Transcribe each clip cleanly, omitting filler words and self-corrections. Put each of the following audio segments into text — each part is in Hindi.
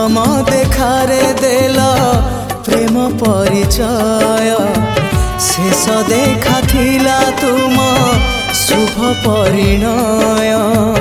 प्रथम देखारे देला प्रेम परिचय शेष देखा थिला तुम शुभ परिणय।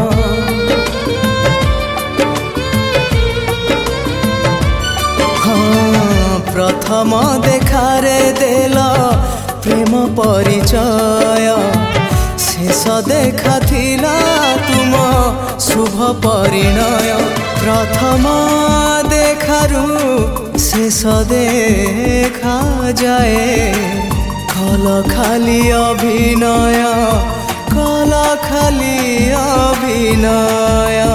प्रथम देखारे देला प्रेम परिचय शेष देखा थिला तुम शुभ परिणय। प्रथम देखारू शेष देखा जाए कल खाली अभिनय कल खाली अभिनय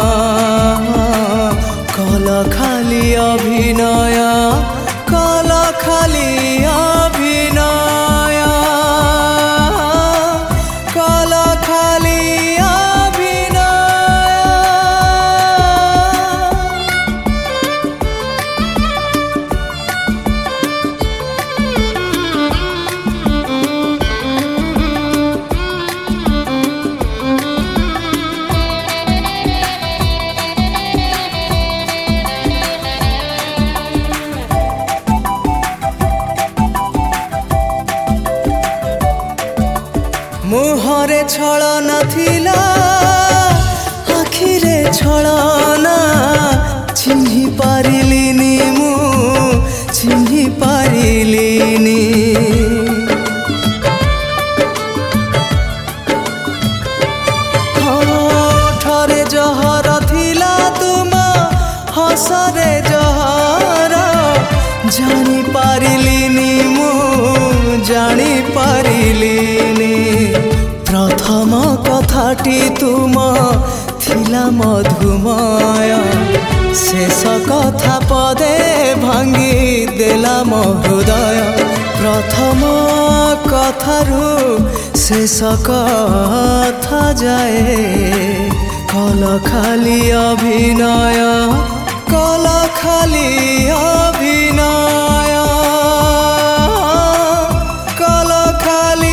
कल खाली अभिनय कल खाली अभिनय कल खाली अभिनय। मुहरे छलना थिला आखिरे छलना चिन्हि पारिलिनी मु चिन्हि पारिलिनी। ठरे जहर थिला तुम हसरे जहर जानी पारिलिनी मु जानी पारिलिनी। प्रथम कथाटी तुम थिला मधुमय शेष कथा पदे भांगी देला मो हृदय। प्रथम कथारू शेष कथा जाए कल खाली अभिनय कल खाली अभिनय कल खाली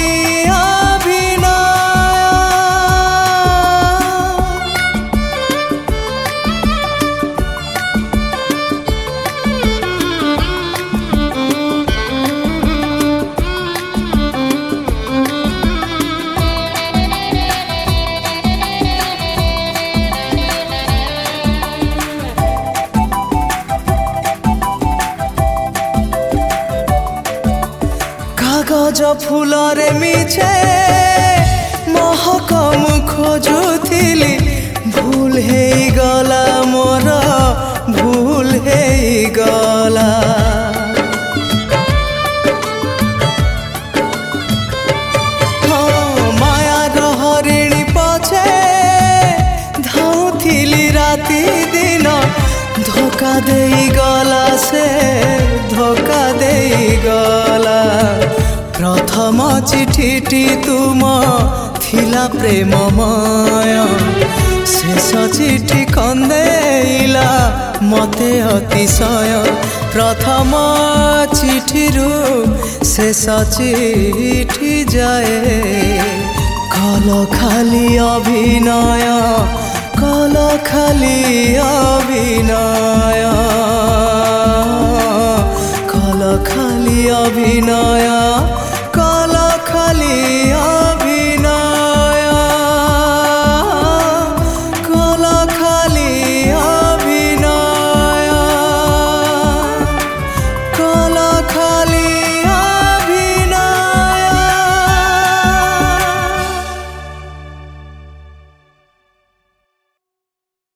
कागज फूलरे मिछे महक मु खोजुथिली भूल हे गला मोर भूल हे गला। माया हरिणी पछे धाउथिली राति दिन धोखा देई गला से धोखा देई गला। प्रथम चिठीटी तुम थिला प्रेममय शेष चिठी कंदेला मते अतिशय। प्रथम चिठीरू शेष चिठी जाए कल खाली अभिनय कल खाली अभिनय कल खाली अभिनय